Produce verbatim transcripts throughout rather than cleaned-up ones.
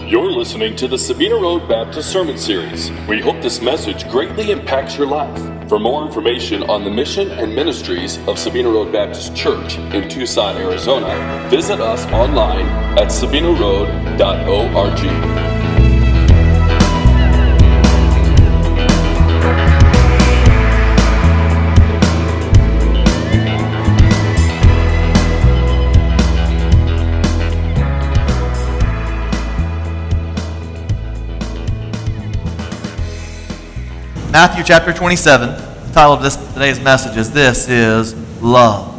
You're listening to the Sabina Road Baptist Sermon Series. We hope this message greatly impacts your life. For more information on the mission and ministries of Sabina Road Baptist Church in Tucson, Arizona, visit us online at sabina road dot org. Matthew chapter twenty-seven, the title of this today's message is This is Love.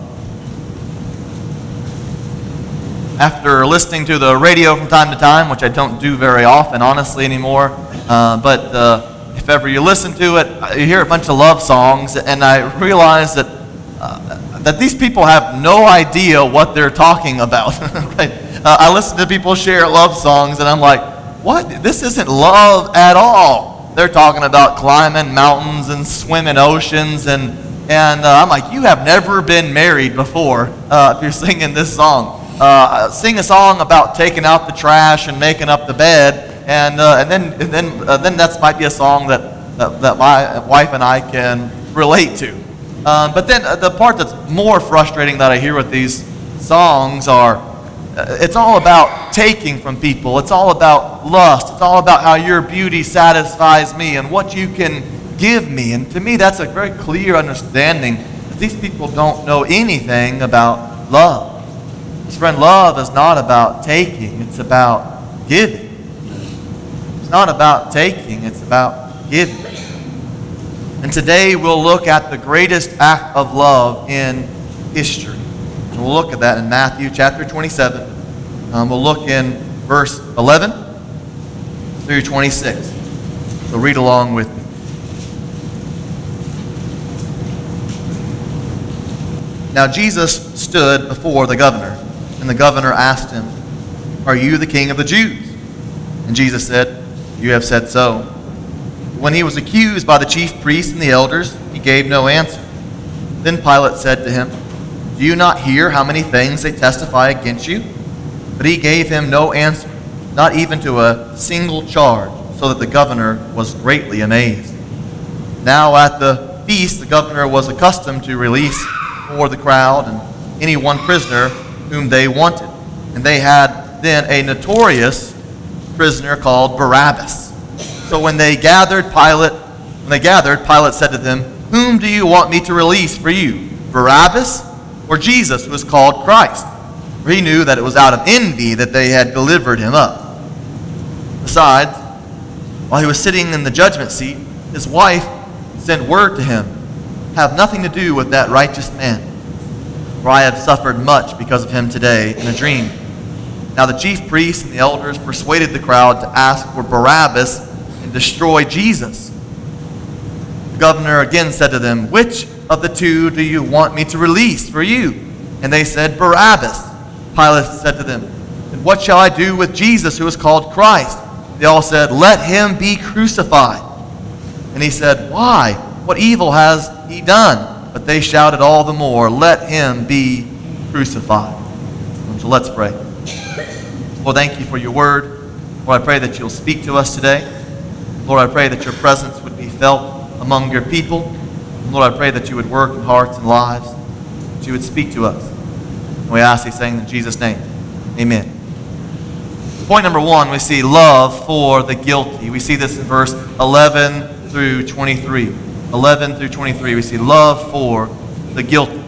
After listening to the radio from time to time, which I don't do very often, honestly, anymore, uh, but uh, if ever you listen to it, you hear a bunch of love songs, and I realize that uh, that these people have no idea what they're talking about. Right? uh, I listen to people share love songs, and I'm like, what? This isn't love at all. They're talking about climbing mountains and swimming oceans, and and uh, I'm like, you have never been married before uh, if you're singing this song. Uh, sing a song about taking out the trash and making up the bed, and uh, and then and then uh, then that might be a song that that, that my wife and I can relate to. Um, but then uh, the part that's more frustrating that I hear with these songs are, it's all about taking from people. It's all about lust. It's all about how your beauty satisfies me and what you can give me. And to me, that's a very clear understanding that these people don't know anything about love. Because, friend, love is not about taking. It's about giving. It's not about taking. It's about giving. And today we'll look at the greatest act of love in history. And we'll look at that in Matthew chapter twenty-seven. Um, we'll look in verse eleven through twenty-six. So read along with me. Now Jesus stood before the governor, and the governor asked him, "Are you the king of the Jews?" And Jesus said, "You have said so." When he was accused by the chief priests and the elders, he gave no answer. Then Pilate said to him, "Do you not hear how many things they testify against you?" But he gave him no answer, not even to a single charge, so that the governor was greatly amazed. Now at the feast, the governor was accustomed to release for the crowd and any one prisoner whom they wanted. And they had then a notorious prisoner called Barabbas. So when they gathered, Pilate, when they gathered, Pilate said to them, "Whom do you want me to release for you, Barabbas or Jesus, who is called Christ?" For he knew that it was out of envy that they had delivered him up. Besides, while he was sitting in the judgment seat, his wife sent word to him, "Have nothing to do with that righteous man, for I have suffered much because of him today in a dream." Now the chief priests and the elders persuaded the crowd to ask for Barabbas and destroy Jesus. The governor again said to them, "Which of the two do you want me to release for you?" And they said, "Barabbas." Pilate said to them, "And what shall I do with Jesus, who is called Christ?" They all said, "Let him be crucified." And he said, "Why? What evil has he done?" But they shouted all the more, "Let him be crucified." So let's pray. Lord, thank you for your word. Lord, I pray that you'll speak to us today. Lord, I pray that your presence would be felt among your people. Lord, I pray that you would work in hearts and lives, that you would speak to us. And we ask these things in Jesus' name. Amen. Point number one, we see love for the guilty. We see this in verse eleven through twenty-three. eleven through twenty-three, we see love for the guilty.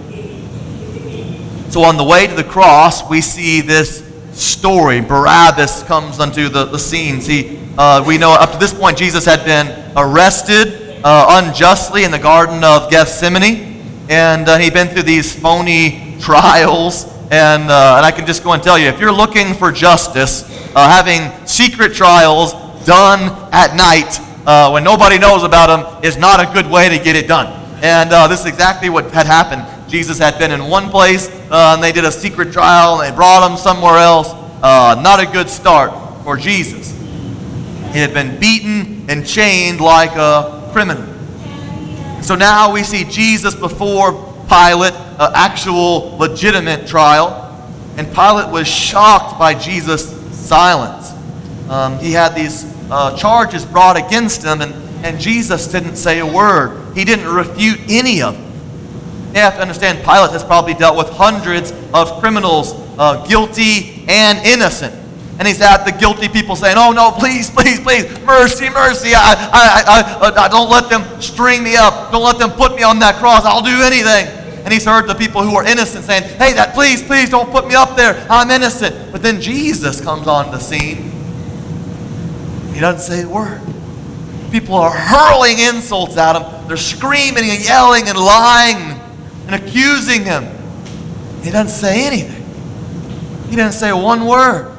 So on the way to the cross, we see this story. Barabbas comes onto the, the scene. See, uh, we know up to this point, Jesus had been arrested uh, unjustly in the Garden of Gethsemane. And uh, he'd been through these phony trials, and uh, and I can just go and tell you, if you're looking for justice, uh, having secret trials done at night uh, when nobody knows about them is not a good way to get it done. And uh, this is exactly what had happened. Jesus had been in one place, uh, and they did a secret trial, and they brought him somewhere else. Uh, not a good start for Jesus. He had been beaten and chained like a criminal. So now we see Jesus before Pilate, an actual legitimate trial, and Pilate was shocked by Jesus' silence. um, he had these uh, charges brought against him, and, and Jesus didn't say a word. He didn't refute any of them. You have to understand, Pilate has probably dealt with hundreds of criminals, uh, guilty and innocent. And he's had the guilty people saying, oh no, please, please, please, mercy, mercy. I, I, I, I, don't let them string me up. Don't let them put me on that cross. I'll do anything. And he's heard the people who are innocent saying, hey, that please, please don't put me up there. I'm innocent. But then Jesus comes on the scene. He doesn't say a word. People are hurling insults at him. They're screaming and yelling and lying and accusing him. He doesn't say anything. He doesn't say one word.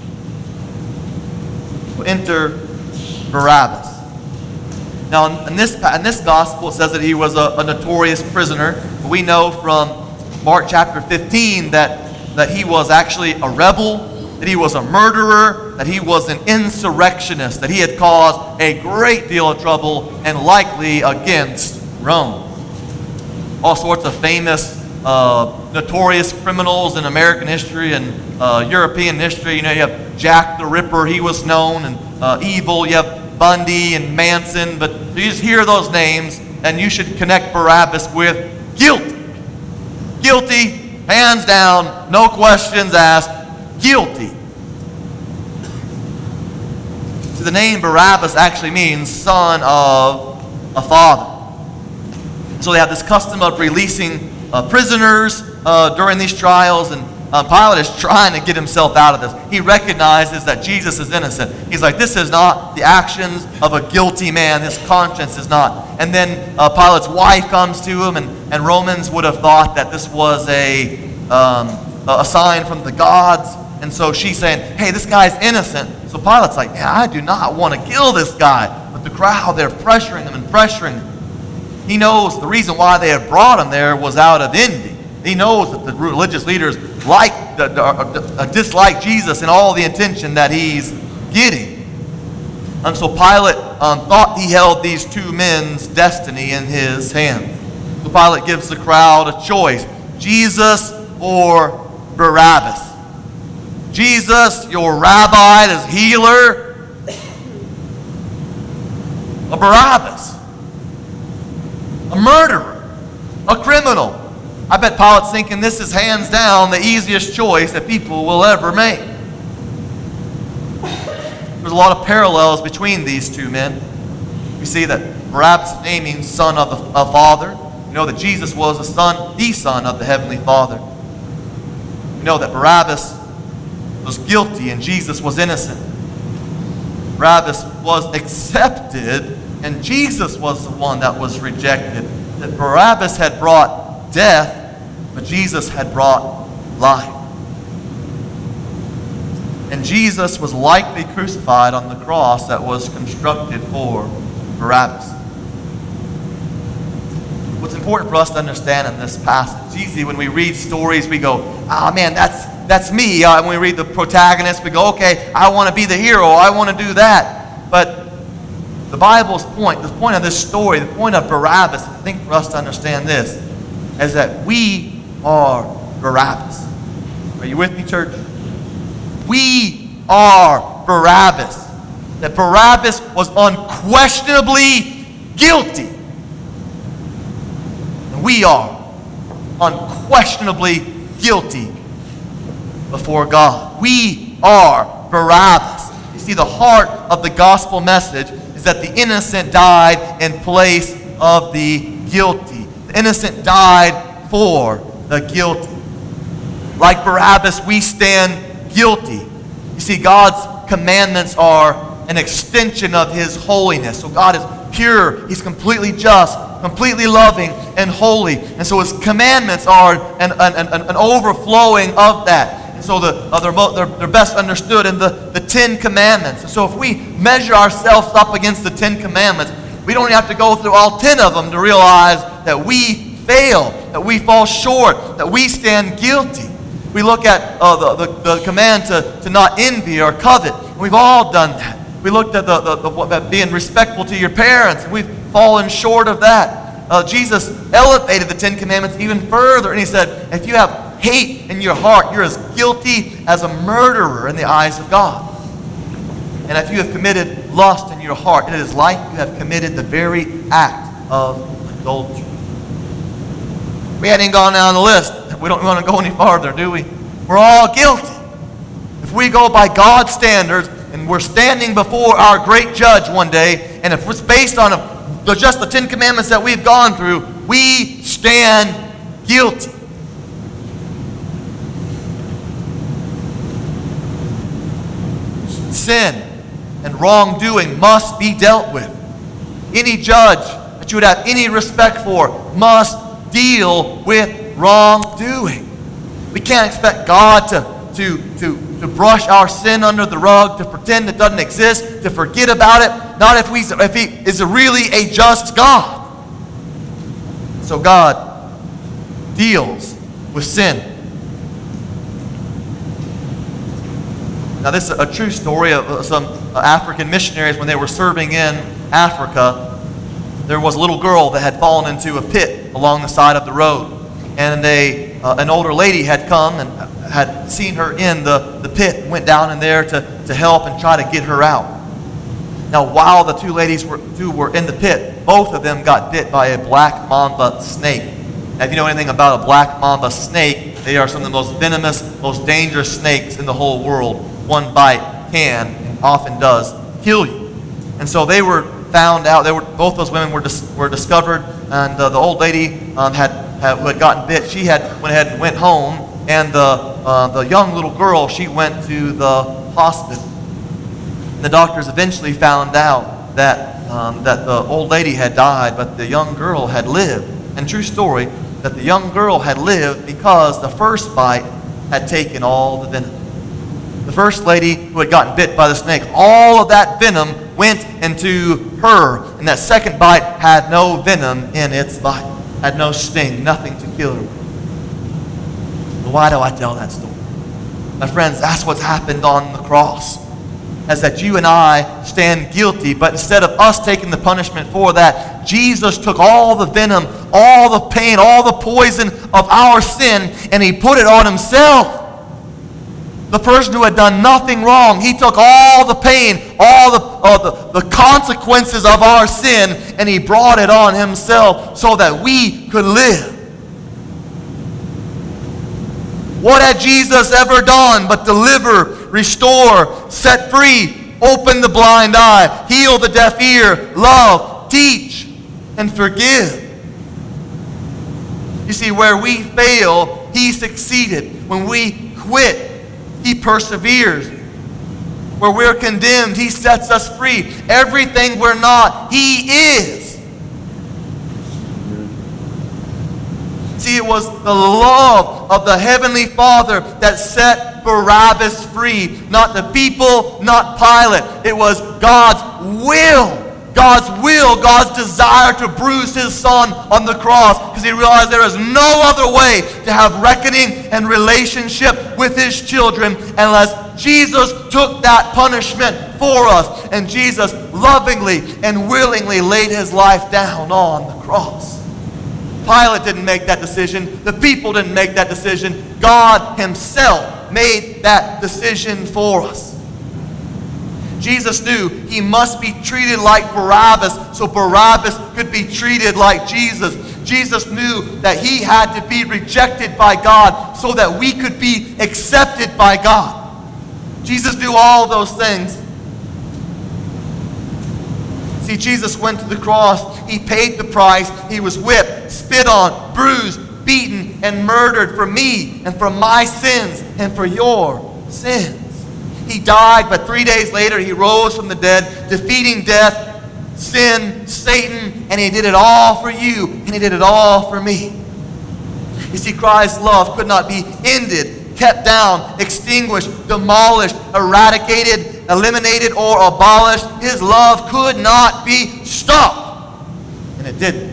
Enter Barabbas. Now, in this, in this gospel, it says that he was a, a notorious prisoner. We know from Mark chapter fifteen that, that he was actually a rebel, that he was a murderer, that he was an insurrectionist, that he had caused a great deal of trouble and likely against Rome. All sorts of famous, uh, notorious criminals in American history and uh, European history. You know, you have Jack the Ripper, he was known, and uh, evil. You have Bundy and Manson, but you just hear those names, and you should connect Barabbas with guilty. Guilty, hands down, no questions asked, guilty. So the name Barabbas actually means son of a father. So they have this custom of releasing uh, prisoners uh, during these trials, and uh, Pilate is trying to get himself out of this. He recognizes that Jesus is innocent. He's like, this is not the actions of a guilty man. His conscience is not. And then uh, Pilate's wife comes to him, and, and Romans would have thought that this was a, um, a sign from the gods. And so she's saying, hey, this guy's innocent. So Pilate's like, yeah, I do not want to kill this guy. But the crowd, they're pressuring him and pressuring him. He knows the reason why they had brought him there was out of envy. He knows that the religious leaders like, uh, dislike Jesus and all the attention that he's getting. And so Pilate um, thought he held these two men's destiny in his hands. So Pilate gives the crowd a choice: Jesus or Barabbas. Jesus, your rabbi, this healer, or Barabbas, a murderer, a criminal. I bet Pilate's thinking this is hands down the easiest choice that people will ever make. There's a lot of parallels between these two men. We see that Barabbas' name means son of the of father. We know that Jesus was the son, the son of the heavenly Father. We know that Barabbas was guilty and Jesus was innocent. Barabbas was accepted and Jesus was the one that was rejected. That Barabbas had brought death, but Jesus had brought life. And Jesus was likely crucified on the cross that was constructed for Barabbas. What's important for us to understand in this passage, it's easy when we read stories, we go, oh man, that's that's me. Uh, when we read the protagonist, we go, okay, I want to be the hero, I want to do that. But the Bible's point, the point of this story, the point of Barabbas, I think for us to understand this, is that we are Barabbas. Are you with me, church? We are Barabbas. That Barabbas was unquestionably guilty. And we are unquestionably guilty before God. We are Barabbas. You see, the heart of the gospel message is that the innocent died in place of the guilty. The innocent died for the guilty. Like Barabbas, we stand guilty. You see, God's commandments are an extension of His holiness. So God is pure. He's completely just, completely loving, and holy. And so His commandments are an, an, an, an overflowing of that. And so the, uh, they're, they're, they're best understood in the, the Ten Commandments. And so if we measure ourselves up against the Ten Commandments, we don't have to go through all ten of them to realize that we fail, that we fall short, that we stand guilty. We look at uh, the, the, the command to, to not envy or covet. We've all done that. We looked at the, the, the being respectful to your parents, and we've fallen short of that. Uh, Jesus elevated the Ten Commandments even further, and He said, if you have hate in your heart, you're as guilty as a murderer in the eyes of God. And if you have committed lust in your heart, it is like you have committed the very act of adultery. We hadn't gone down the list. We don't want to go any farther, do we? We're all guilty. If we go by God's standards and we're standing before our great judge one day, and if it's based on a, the, just the Ten Commandments that we've gone through, we stand guilty. Sin and wrongdoing must be dealt with. Any judge that you would have any respect for must deal with wrongdoing. We can't expect God to, to, to, to brush our sin under the rug, to pretend it doesn't exist, to forget about it. Not if, we, if He is really a just God. So God deals with sin. Now this is a true story of some African missionaries when they were serving in Africa. There was a little girl that had fallen into a pit along the side of the road. And a, uh, an older lady had come and had seen her in the, the pit, and went down in there to, to help and try to get her out. Now while the two ladies were, two were in the pit, both of them got bit by a black mamba snake. Now if you know anything about a black mamba snake, they are some of the most venomous, most dangerous snakes in the whole world. One bite can and often does kill you. And so they were found out. They were both those women were dis, were discovered, and uh, the old lady um, had, had who had gotten bit. She had went ahead and went home, and the uh, the young little girl, she went to the hospital. And the doctors eventually found out that um, that the old lady had died, but the young girl had lived. And true story, that the young girl had lived because the first bite had taken all the venom. The first lady who had gotten bit by the snake, all of that venom went into her. And that second bite had no venom in its bite. Had no sting, nothing to kill her. Why do I tell that story? My friends, that's what's happened on the cross. As that you and I stand guilty, but instead of us taking the punishment for that, Jesus took all the venom, all the pain, all the poison of our sin, and He put it on Himself. The person who had done nothing wrong, He took all the pain, all the, uh, the, the consequences of our sin, and He brought it on Himself so that we could live. What had Jesus ever done but deliver, restore, set free, open the blind eye, heal the deaf ear, love, teach, and forgive? You see, where we fail, He succeeded. When we quit, He perseveres. Where we're condemned, He sets us free. Everything we're not, He is. See, it was the love of the Heavenly Father that set Barabbas free. Not the people, not Pilate. It was God's will. God's will, God's desire to bruise His Son on the cross, because He realized there is no other way to have reckoning and relationship with His children unless Jesus took that punishment for us. And Jesus lovingly and willingly laid His life down on the cross. Pilate didn't make that decision. The people didn't make that decision. God Himself made that decision for us. Jesus knew He must be treated like Barabbas so Barabbas could be treated like Jesus. Jesus knew that He had to be rejected by God so that we could be accepted by God. Jesus knew all those things. See, Jesus went to the cross. He paid the price. He was whipped, spit on, bruised, beaten, and murdered for me and for my sins and for your sins. He died, but three days later He rose from the dead, defeating death, sin, Satan, and He did it all for you, and He did it all for me. You see, Christ's love could not be ended, kept down, extinguished, demolished, eradicated, eliminated, or abolished. His love could not be stopped, and it didn't.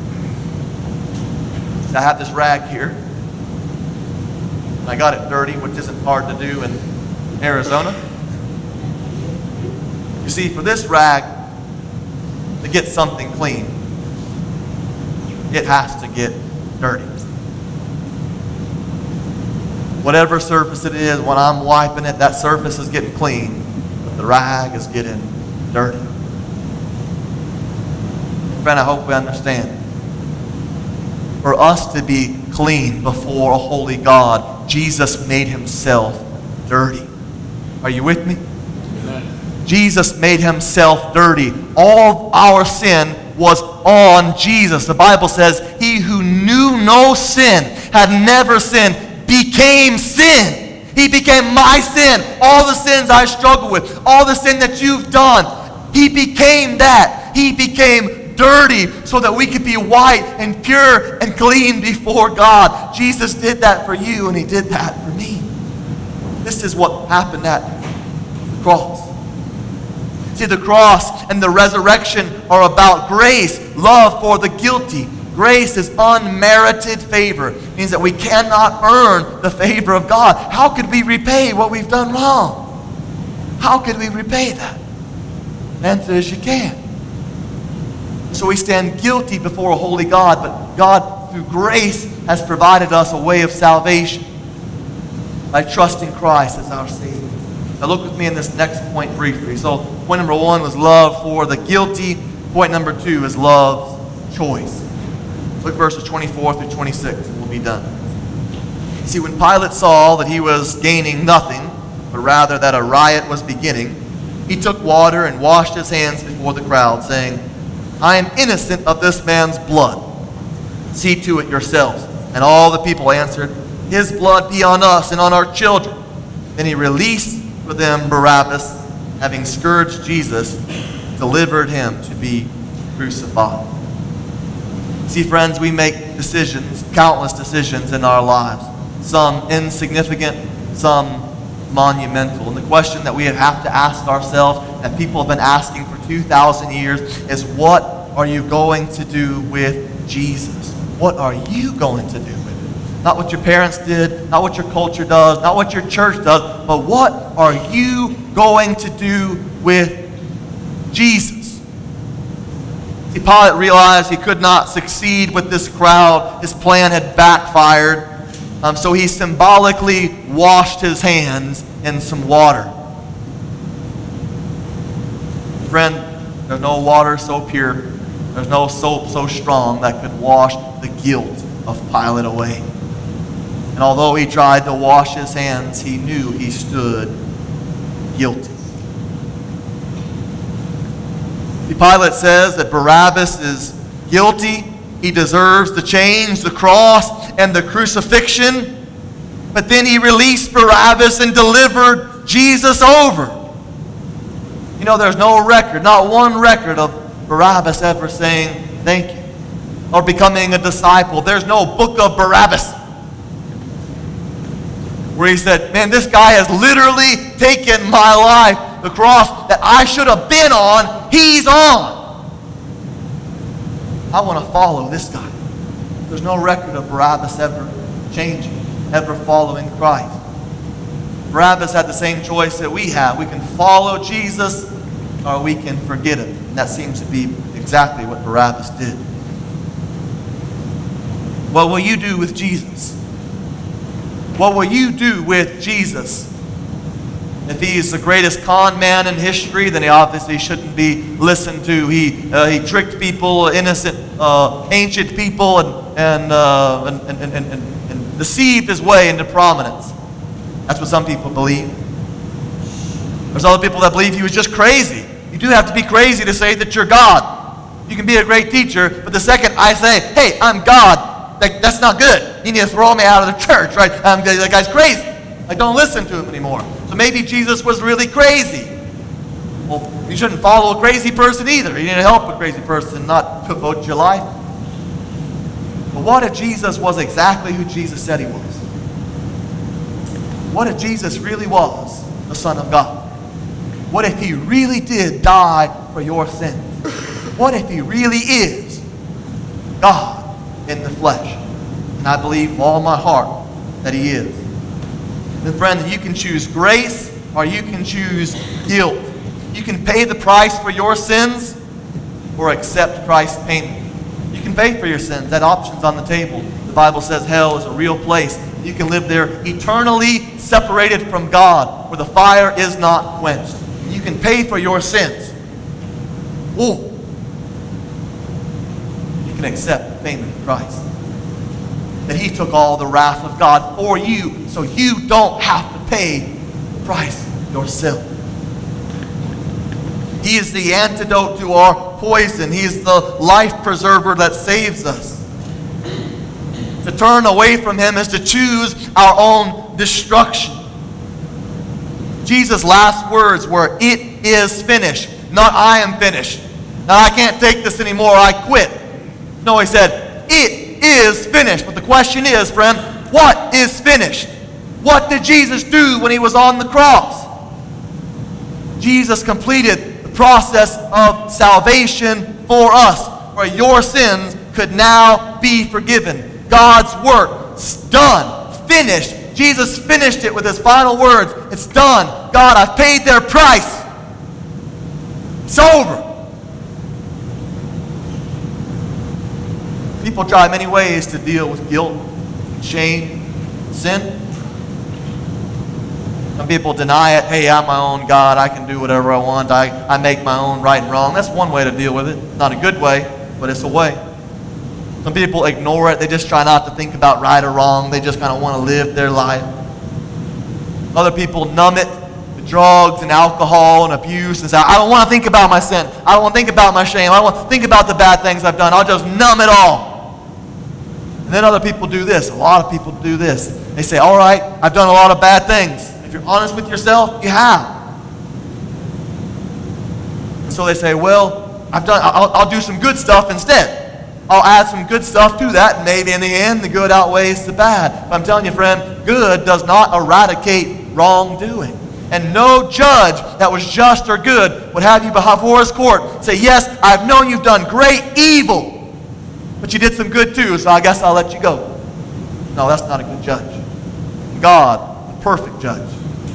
So I have this rag here, and I got it dirty, which isn't hard to do in Arizona. You see, for this rag to get something clean, it has to get dirty. Whatever surface it is, when I'm wiping it, that surface is getting clean. the rag is getting dirty. Friend, I hope we understand. For us to be clean before a holy God, Jesus made himself dirty. Are you with me? Amen. Jesus made himself dirty. All of our sin was on Jesus. The Bible says, he who knew no sin, had never sinned, became sin. He became my sin. All the sins I struggle with, all the sin that you've done, he became that. He became dirty so that we could be white and pure and clean before God. Jesus did that for you, and he did that for me. This is what happened at the cross. See, the cross and the resurrection are about grace, love for the guilty. Grace is unmerited favor. It means that we cannot earn the favor of God. How could we repay what we've done wrong? How could we repay that? The answer is you can't. So we stand guilty before a holy God, but God, through grace, has provided us a way of salvation by trusting Christ as our Savior. Now look with me in this next point briefly. So point number one was love for the guilty. Point number two is love's choice. Look at verses twenty-four through twenty-six, and we'll be done. See, when Pilate saw that he was gaining nothing, but rather that a riot was beginning, he took water and washed his hands before the crowd, saying, I am innocent of this man's blood. See to it yourselves. And all the people answered, his blood be on us and on our children. Then he released for them Barabbas, having scourged Jesus, delivered him to be crucified. See, friends, we make decisions, countless decisions in our lives. Some insignificant, some monumental. And the question that we have to ask ourselves, that people have been asking for two thousand years, is what are you going to do with Jesus? What are you going to do with it? Not what your parents did, not what your culture does, not what your church does, but what are you going to do with Jesus? See, Pilate realized he could not succeed with this crowd. His plan had backfired. Um, so he symbolically washed his hands in some water. Friend, there's no water so pure, there's no soap so strong that could wash the guilt of Pilate away. And although he tried to wash his hands, he knew he stood guilty. See, Pilate says that Barabbas is guilty. He deserves the chains, the cross, and the crucifixion. But then he released Barabbas and delivered Jesus over. You know, there's no record, not one record of Barabbas ever saying thank you or becoming a disciple. There's no book of Barabbas where he said, man, this guy has literally taken my life. The cross that I should have been on, he's on. I want to follow this guy. There's no record of Barabbas ever changing, ever following Christ. Barabbas had the same choice that we have. We can follow Jesus or we can forget him. And that seems to be exactly what Barabbas did. What will you do with Jesus? What will you do with Jesus? If he is the greatest con man in history, then he obviously shouldn't be listened to. He uh, he tricked people, innocent, uh, ancient people, and and, uh, and, and, and, and and deceived his way into prominence. That's what some people believe. There's other people that believe he was just crazy. You do have to be crazy to say that you're God. You can be a great teacher, but the second I say, hey, I'm God, like, that's not good. You need to throw me out of the church, right? Um, that guy's crazy. Like, don't listen to him anymore. So maybe Jesus was really crazy. Well, you shouldn't follow a crazy person either. You need to help a crazy person, not devote your life. But what if Jesus was exactly who Jesus said he was? What if Jesus really was the Son of God? What if he really did die for your sins? What if he really is God in the flesh? And I believe with all my heart that he is. Then friend, you can choose grace or you can choose guilt. You can pay the price for your sins or accept Christ's payment. You can pay for your sins. That option's on the table. The Bible says hell is a real place. You can live there eternally separated from God, where the fire is not quenched. You can pay for your sins, or you can accept the payment of Christ. That He took all the wrath of God for you, so you don't have to pay the price yourself. He is the antidote to our poison. He is the life preserver that saves us. To turn away from Him is to choose our own destruction. Jesus' last words were, "It is finished," not "I am finished." Now, I can't take this anymore, I quit. No, He said, "It is finished." But the question is, friend, what is finished? What did Jesus do when He was on the cross? Jesus completed the process of salvation for us, where your sins could now be forgiven. God's work, it's done, finished. Jesus finished it with His final words. It's done. God, I've paid their price. It's over. People try many ways to deal with guilt, shame, sin. Some people deny it. Hey, I'm my own God. I can do whatever I want. I, I make my own right and wrong. That's one way to deal with it. Not a good way, but it's a way. Some people ignore it. They just try not to think about right or wrong. They just kind of want to live their life. Other people numb it with drugs and alcohol and abuse and say, I don't want to think about my sin. I don't want to think about my shame. I don't want to think about the bad things I've done. I'll just numb it all. And then other people do this. A lot of people do this. They say, all right, I've done a lot of bad things. If you're honest with yourself, you have. And so they say, well, I've done. I'll, I'll do some good stuff instead. I'll add some good stuff to that, and maybe in the end, the good outweighs the bad. But I'm telling you, friend, good does not eradicate wrongdoing. And no judge that was just or good would have you before his court and say, yes, I've known you've done great evil, but you did some good too, so I guess I'll let you go. No, that's not a good judge. God, the perfect judge,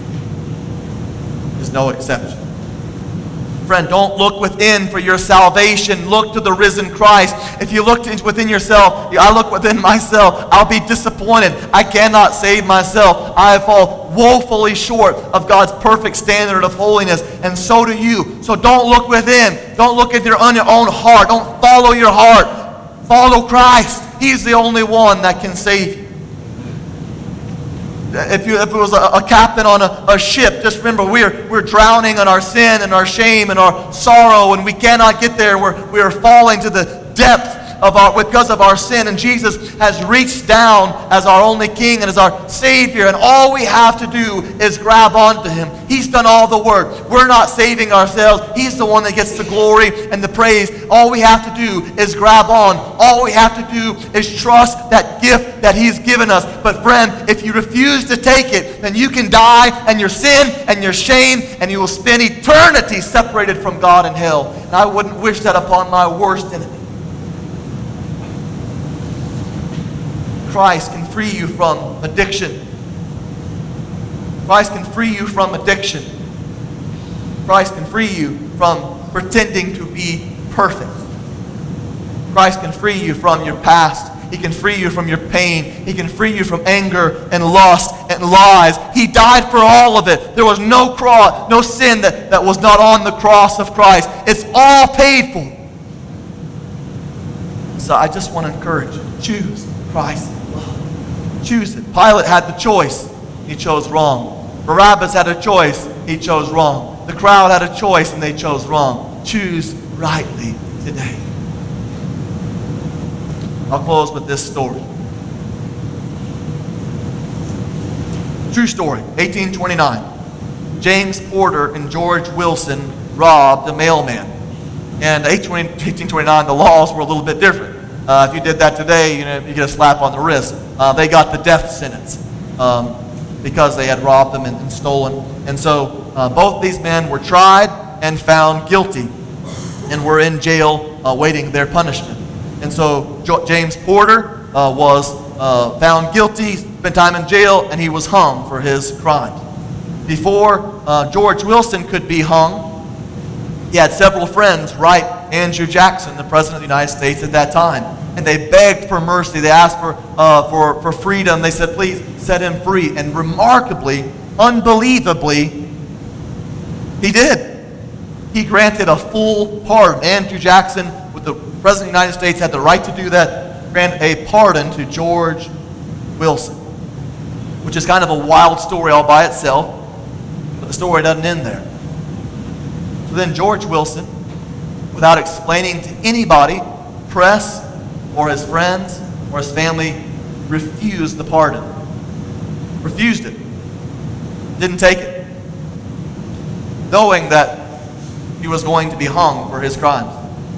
is no exception. Friend, don't look within for your salvation. Look to the risen Christ. If you look within yourself, I look within myself, I'll be disappointed. I cannot save myself. I fall woefully short of God's perfect standard of holiness, and so do you. So don't look within. Don't look at your, on your own heart. Don't follow your heart. Follow Christ. He's the only one that can save you. If, you, if it was a, a captain on a, a ship, just remember we're, we're drowning in our sin and our shame and our sorrow, and we cannot get there. We're, we are falling to the depth of our, because of our sin, and Jesus has reached down as our only King and as our Savior, and all we have to do is grab onto Him. He's done all the work. We're not saving ourselves. He's the one that gets the glory and the praise. All we have to do is grab on. All we have to do is trust that gift that He's given us. But friend, if you refuse to take it, then you can die and your sin and your shame, and you will spend eternity separated from God in hell. And I wouldn't wish that upon my worst enemy. Christ can free you from addiction. Christ can free you from addiction. Christ can free you from pretending to be perfect. Christ can free you from your past. He can free you from your pain. He can free you from anger and lust and lies. He died for all of it. There was no cross, no sin that, that was not on the cross of Christ. It's all paid for. So I just want to encourage you. Choose Christ. Choose it. Pilate had the choice. He chose wrong. Barabbas had a choice. He chose wrong. The crowd had a choice and they chose wrong. Choose rightly today. I'll close with this story. True story. eighteen twenty-nine. James Porter and George Wilson robbed a mailman. And eighteen twenty-nine, the laws were a little bit different. Uh, if you did that today, you know, you get a slap on the wrist. Uh, they got the death sentence um, because they had robbed them and, and stolen. And so uh, both these men were tried and found guilty and were in jail uh, waiting their punishment. And so jo- James Porter uh, was uh, found guilty, spent time in jail, and he was hung for his crimes. Before uh, George Wilson could be hung, he had several friends write Andrew Jackson, the President of the United States at that time. And they begged for mercy. They asked for, uh, for, for freedom. They said, please set him free. And remarkably, unbelievably, he did. He granted a full pardon. Andrew Jackson, with the President of the United States, had the right to do that, grant a pardon to George Wilson, which is kind of a wild story all by itself, but the story doesn't end there. So then George Wilson, without explaining to anybody, press, or his friends, or his family, refused the pardon. Refused it. Didn't take it. Knowing that he was going to be hung for his crimes.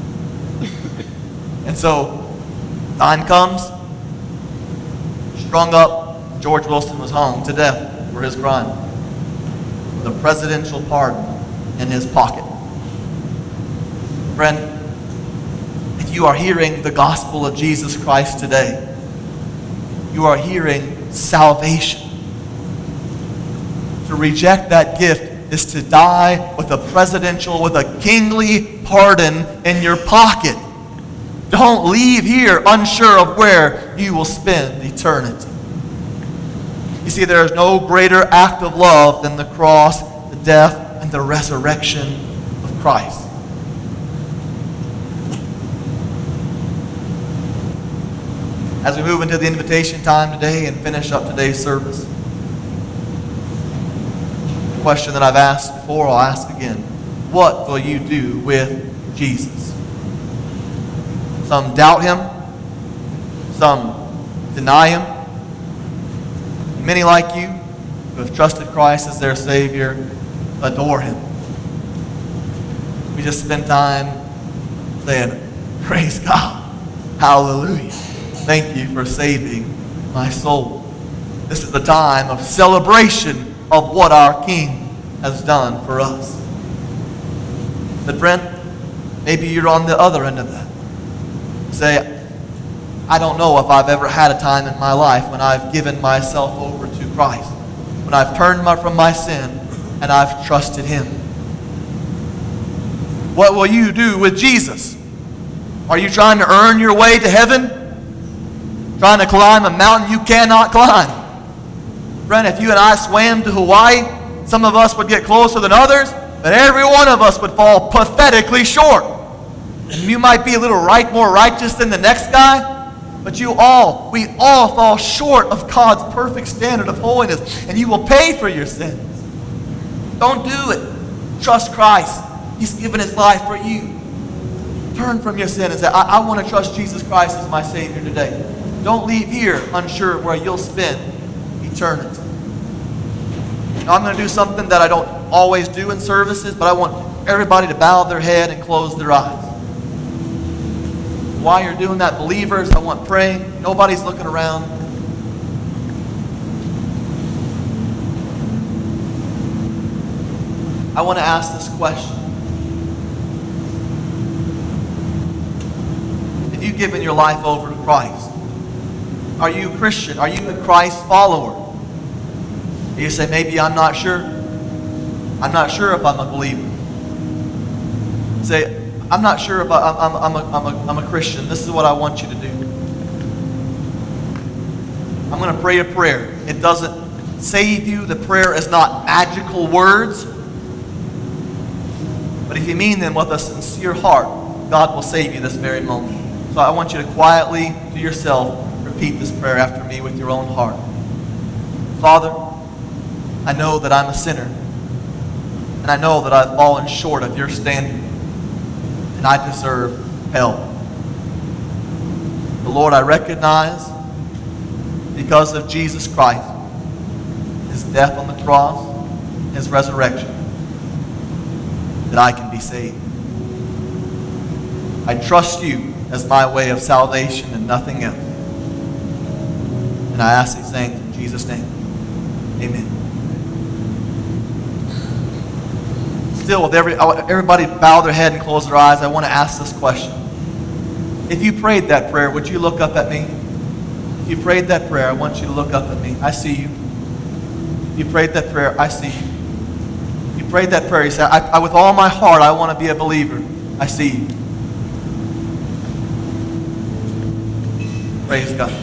And so, time comes, strung up, George Wilson was hung to death for his crime. With a presidential pardon in his pocket. Friend, if you are hearing the gospel of Jesus Christ today, you are hearing salvation. To reject that gift is to die with a presidential, with a kingly pardon in your pocket. Don't leave here unsure of where you will spend eternity. You see, there is no greater act of love than the cross, the death, and the resurrection of Christ. As we move into the invitation time today and finish up today's service, the question that I've asked before, I'll ask again. What will you do with Jesus? Some doubt him. Some deny him. Many like you who have trusted Christ as their Savior adore him. We just spend time saying, praise God. Hallelujah. Thank you for saving my soul. This is the time of celebration of what our King has done for us. But friend, maybe you're on the other end of that. Say, I don't know if I've ever had a time in my life when I've given myself over to Christ, when I've turned from my sin and I've trusted him. What will you do with Jesus? Are you trying to earn your way to heaven? Trying to climb a mountain you cannot climb? Friend, if you and I swam to Hawaii, some of us would get closer than others, but every one of us would fall pathetically short. And you might be a little right, more righteous than the next guy, but you all, we all fall short of God's perfect standard of holiness, and you will pay for your sins. Don't do it. Trust Christ. He's given his life for you. Turn from your sin and say, I, I want to trust Jesus Christ as my Savior today. Don't leave here unsure where you'll spend eternity. Now, I'm going to do something that I don't always do in services, but I want everybody to bow their head and close their eyes. While you're doing that, believers, I want praying. Nobody's looking around. I want to ask this question. Have you given your life over to Christ? Are you a Christian? Are you a Christ follower? You say, maybe I'm not sure. I'm not sure if I'm a believer. Say, I'm not sure if I, I'm, I'm, a, I'm, a, I'm a Christian. This is what I want you to do. I'm going to pray a prayer. It doesn't save you. The prayer is not magical words. But if you mean them with a sincere heart, God will save you this very moment. So I want you to quietly, to yourself, repeat this prayer after me with your own heart. Father, I know that I'm a sinner. And I know that I've fallen short of your standard. And I deserve hell. But Lord, I recognize, because of Jesus Christ, his death on the cross, his resurrection, that I can be saved. I trust you as my way of salvation and nothing else. And I ask these things in Jesus' name. Amen. Still, with every everybody bow their head and close their eyes, I want to ask this question. If you prayed that prayer, would you look up at me? If you prayed that prayer, I want you to look up at me. I see you. If you prayed that prayer, I see you. If you prayed that prayer, you said, I, I, with all my heart, I want to be a believer. I see you. Praise God.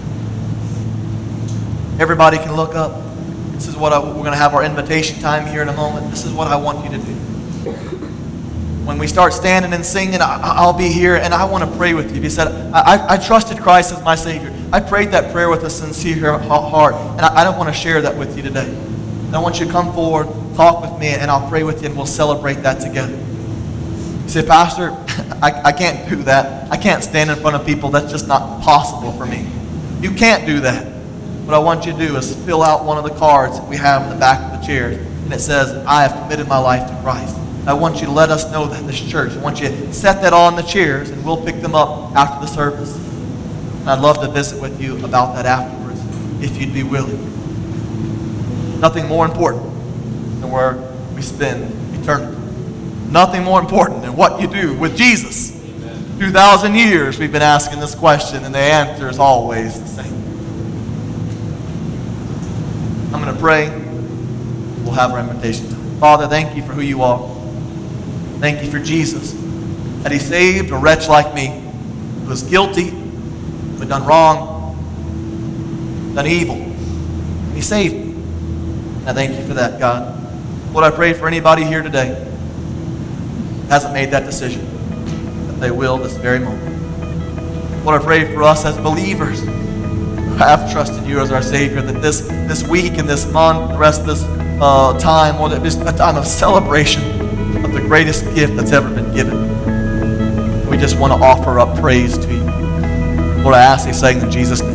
Everybody can look up. This is what I, we're going to have our invitation time here in a moment. This is what I want you to do. when we start standing and singing, I, I'll be here and I want to pray with you. If you said, I, I, I trusted Christ as my Savior. I prayed that prayer with a sincere heart, and I, I don't want to share that with you today. I want you to come forward, talk with me, and I'll pray with you, and we'll celebrate that together. You say, Pastor, I, I can't do that. I can't stand in front of people. That's just not possible for me. You can't do that. What I want you to do is fill out one of the cards that we have in the back of the chairs, and it says, I have committed my life to Christ. I want you to let us know that in this church. I want you to set that on the chairs, and we'll pick them up after the service. And I'd love to visit with you about that afterwards, if you'd be willing. Nothing more important than where we spend eternity. Nothing more important than what you do with Jesus. two thousand years we've been asking this question, and the answer is always the same. I'm going to pray. We'll have our invitation time. Father, thank you for who you are. Thank you for Jesus, that he saved a wretch like me who was guilty, who had done wrong, done evil. And he saved me. And I thank you for that, God. Lord, I pray for anybody here today who hasn't made that decision, that they will this very moment. Lord, I pray for us as believers who have trusted you as our Savior, that this, this week and this month, the rest of this uh, time, Lord, that it's a time of celebration of the greatest gift that's ever been given. We just want to offer up praise to you. Lord, I ask these things in Jesus' name.